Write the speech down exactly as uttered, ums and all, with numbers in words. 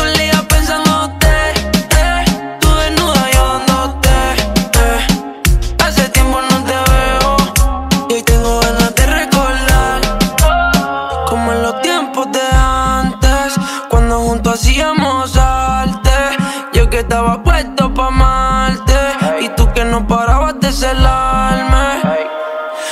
el día pensándote, eh. Tú desnuda, yo dándote, eh. Hace tiempo no te veo y hoy tengo ganas de recordar como en los tiempos de antes, cuando juntos hacíamos arte. Yo que estaba puesto pa' amarte y tú que no parabas de celar.